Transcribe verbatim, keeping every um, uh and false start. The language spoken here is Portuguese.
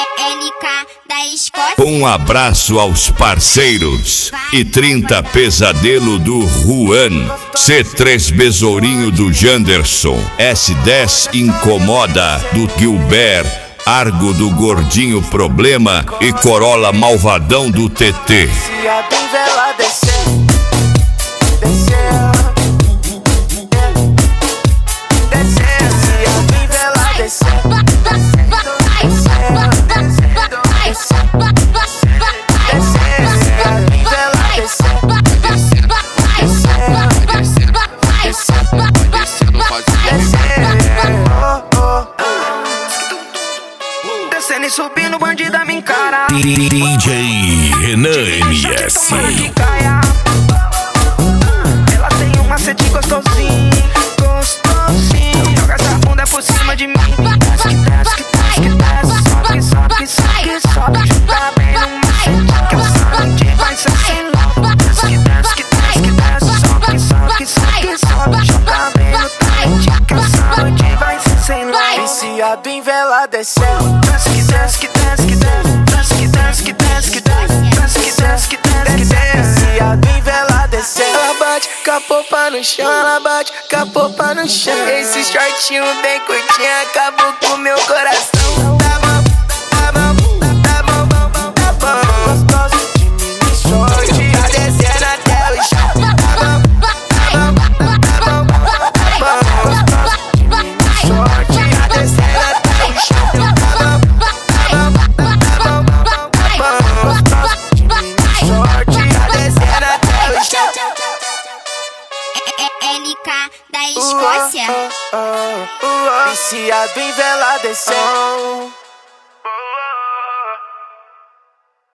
L K da Escócia. Um abraço aos parceiros e trinta pesadelo do Juan, C três besourinho do Janderson, S dez incomoda do Gilbert, Argo do Gordinho Problema e Corolla Malvadão do T T. Descendo e subindo, bandida me encara. D J Renan M S. Ela tem um macete gostosinho, gostosinho. Joga essa bunda por cima de mim. Desce que desce, que desce, que desce. Sobe, que sobe, que sobe, que sobe. Joga bem no macete, que ela sabe onde vai ser sem louco. Desce que desce, que desce, que desce. Sobe, que sobe, que sobe, que sobe. Joga bem no tight, que ela sabe onde vai ser sem louco. Viciado em vela descendo. Desce que desce, que desce, que desce. Desce que desce, que desce, que desce. Desce que desce, que desce, que desce. Viciado em vela descendo. Ela bate com a popa no chão, ela bate com a popa no chão. Esse shortinho bem curtinho acabou com meu coração. Tá bom, tá bom, tá bom, tá bom. Gostoso de mini short, a descer até o chão. Tá bom, tá bom, tá bom, tá bom. Gostoso de mini short, a descer até o chão. Tá bom, tá bom, tá bom, tá bom. Gostoso de mini short, a descer até o chão. L K da Escócia. Viciado em vela descendo.